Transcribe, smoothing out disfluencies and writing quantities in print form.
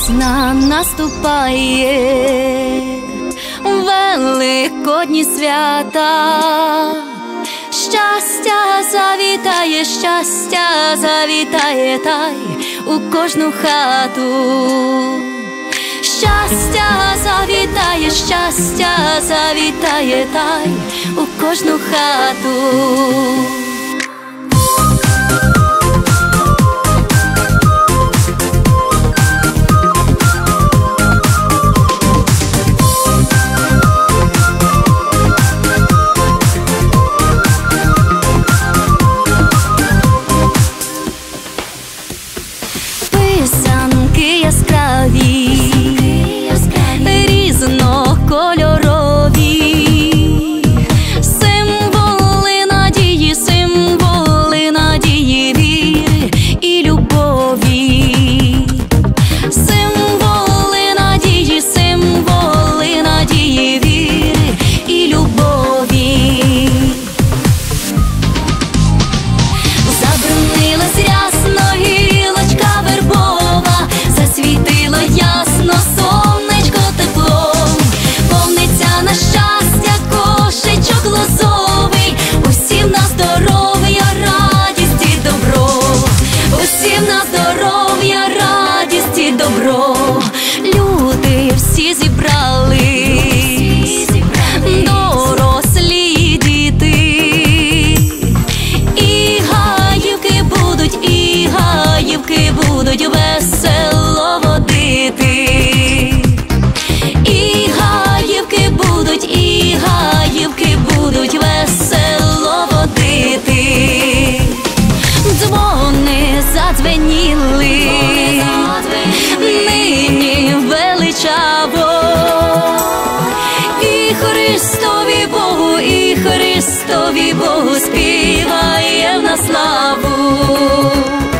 Весна наступає, великодні свята, щастя завітає та й у кожну хату. Щастя завітає та й у кожну хату. Писанки яскраві, різнокольорові, символи надії, віри і любові. Символи надії, віри і любові. Забрунилась рясно гілочка вербова, засвітило ясно сонечко теплом. Повниться на щастя кошечок лозовий, усім на здоров'я, радість і добро. Усім на здоров'я, радість і добро. Люди всі зібрались, дорослі і діти, і гаївки будуть весело водити. І гаївки будуть весело водити. Дзвони задзвеніли, нині величаво, і Христові Богу співає на славу.